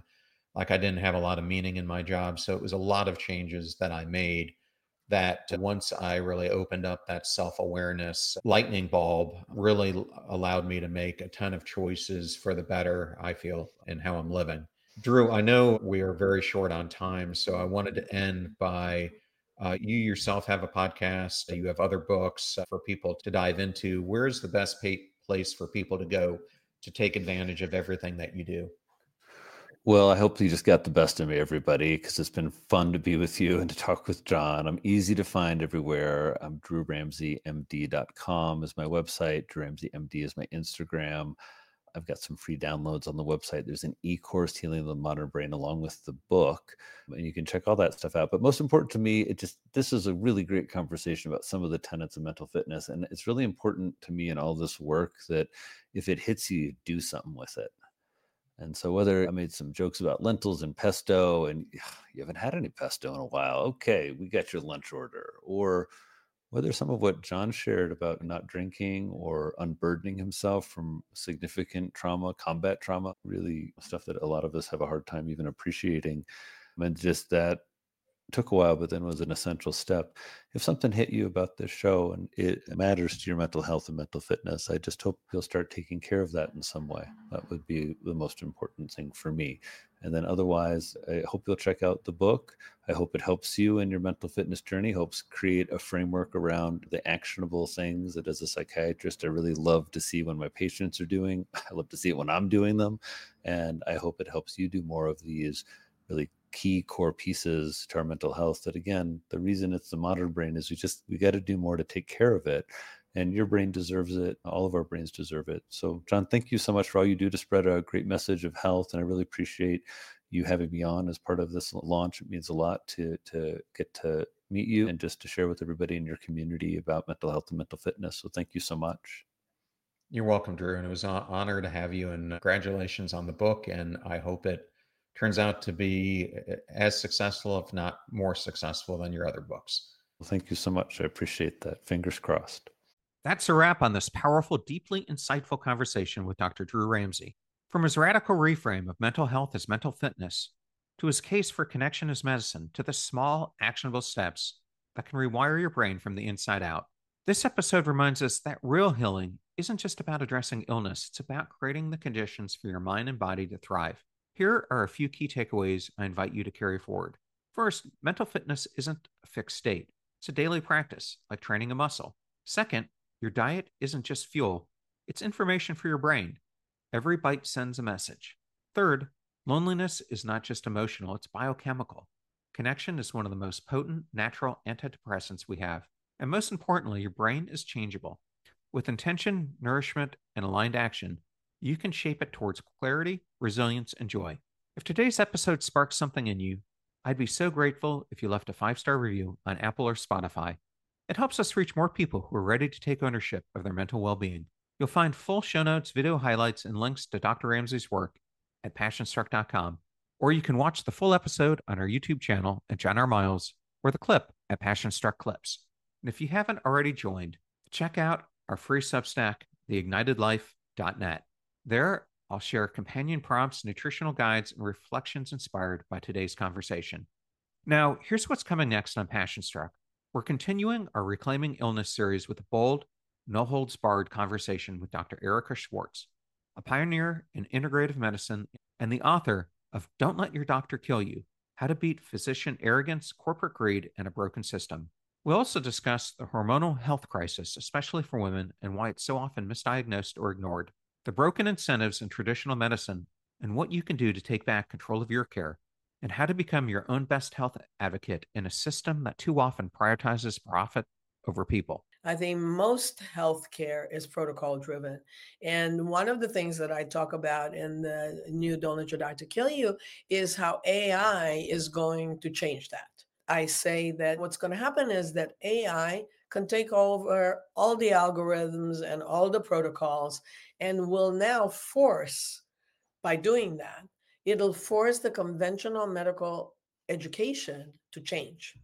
like I didn't have a lot of meaning in my job. So it was a lot of changes that I made that once I really opened up that self-awareness lightning bulb really allowed me to make a ton of choices for the better, I feel, in how I'm living. Drew, I know we are very short on time, so I wanted to end by you yourself have a podcast, you have other books for people to dive into. Where's the best place for people to go to take advantage of everything that you do? Well, I hope you just got the best of me, everybody, because it's been fun to be with you and to talk with John. I'm easy to find everywhere. I'm drewramseymd.com is my website. Drew Ramsey MD is my Instagram. I've got some free downloads on the website. There's an e-course, Healing the Modern Brain, along with the book, and you can check all that stuff out. But most important to me, this is a really great conversation about some of the tenets of mental fitness, and it's really important to me in all this work that if it hits you, do something with it. And so whether I made some jokes about lentils and pesto and you haven't had any pesto in a while, okay, we got your lunch order. Or whether some of what John shared about not drinking or unburdening himself from significant trauma, combat trauma, really stuff that a lot of us have a hard time even appreciating. And just that took a while, but then was an essential step. If something hit you about this show and it matters to your mental health and mental fitness, I just hope you'll start taking care of that in some way. That would be the most important thing for me. And then otherwise, I hope you'll check out the book. I hope it helps you in your mental fitness journey, helps create a framework around the actionable things that as a psychiatrist, I really love to see when my patients are doing. I love to see it when I'm doing them. And I hope it helps you do more of these really key core pieces to our mental health that, again, the reason it's the modern brain is we got to do more to take care of it, and your brain deserves it. All of our brains deserve it. So John, thank you so much for all you do to spread a great message of health, and I really appreciate you having me on as part of this launch. It means a lot to get to meet you and just to share with everybody in your community about mental health and mental fitness. So thank you so much. You're welcome, Drew, and it was an honor to have you, and congratulations on the book, and I hope it turns out to be as successful, if not more successful, than your other books. Well, thank you so much. I appreciate that. Fingers crossed. That's a wrap on this powerful, deeply insightful conversation with Dr. Drew Ramsey. From his radical reframe of mental health as mental fitness, to his case for connection as medicine, to the small, actionable steps that can rewire your brain from the inside out. This episode reminds us that real healing isn't just about addressing illness, it's about creating the conditions for your mind and body to thrive. Here are a few key takeaways I invite you to carry forward. First, mental fitness isn't a fixed state. It's a daily practice, like training a muscle. Second, your diet isn't just fuel, it's information for your brain. Every bite sends a message. Third, loneliness is not just emotional, it's biochemical. Connection is one of the most potent natural antidepressants we have. And most importantly, your brain is changeable. With intention, nourishment, and aligned action, you can shape it towards clarity, resilience, and joy. If today's episode sparked something in you, I'd be so grateful if you left a 5-star review on Apple or Spotify. It helps us reach more people who are ready to take ownership of their mental well-being. You'll find full show notes, video highlights, and links to Dr. Ramsey's work at passionstruck.com, or you can watch the full episode on our YouTube channel at John R. Miles, or the clip at Passion Struck Clips. And if you haven't already joined, check out our free Substack, theignitedlife.net. There, I'll share companion prompts, nutritional guides, and reflections inspired by today's conversation. Now, here's what's coming next on Passion Struck. We're continuing our Reclaiming Illness series with a bold, no-holds-barred conversation with Dr. Erica Schwartz, a pioneer in integrative medicine and the author of Don't Let Your Doctor Kill You, How to Beat Physician Arrogance, Corporate Greed, and a Broken System. We'll also discuss the hormonal health crisis, especially for women, and why it's so often misdiagnosed or ignored, the broken incentives in traditional medicine, and what you can do to take back control of your care, and how to become your own best health advocate in a system that too often prioritizes profit over people. I think most healthcare is protocol driven. And one of the things that I talk about in the new Don't Let Your Doctor Kill You is how AI is going to change that. I say that what's going to happen is that AI can take over all the algorithms and all the protocols and will now force, by doing that, it'll force the conventional medical education to change.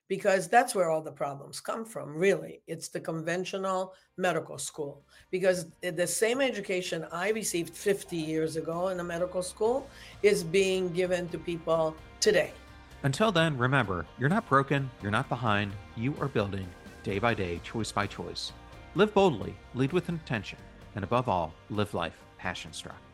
because that's where all the problems come from, really. It's the conventional medical school, because the same education I received 50 years ago in a medical school is being given to people today. Until then, remember, you're not broken, you're not behind, you are building day by day, choice by choice. Live boldly, lead with intention, and above all, live life passion-struck.